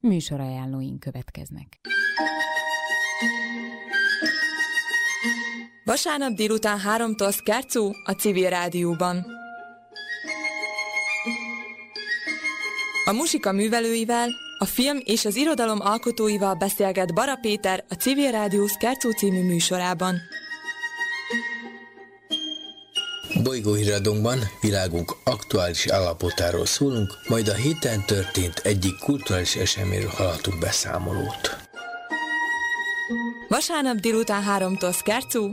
Műsorajánlóink következnek. Vasárnap délután 3-tól Szkárczó a Civil Rádióban. A muzsika művelőivel, a film és az irodalom alkotóival beszélget Bara Péter a Civil Rádió Szkárczó című műsorában. Bolygóhíradónkban világunk aktuális állapotáról szólunk, majd a héten történt egyik kulturális eseményről hallhatunk beszámolót. Vasárnap délután 3-tól Szkárczó.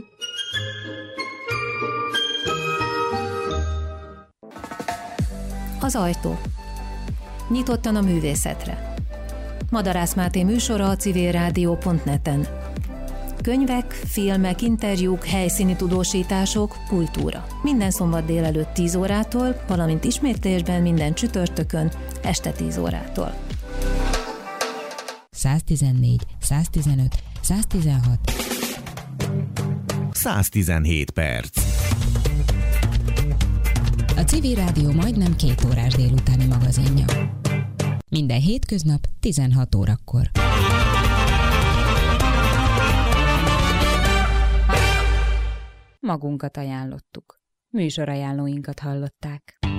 Az ajtó. Nyitottan a művészetre. Madarász Máté műsora a civilrádió.net-en. Könyvek, filmek, interjúk, helyszíni tudósítások, kultúra. Minden szombat délelőtt 10 órától, valamint ismétlésben minden csütörtökön este 10 órától. 114, 115, 116. 117 perc. A Civil Rádió majdnem 2 órás délutáni magazinja. Minden hétköznap 16 órakor. Magunkat ajánlottuk. Műsorajánlóinkat hallották.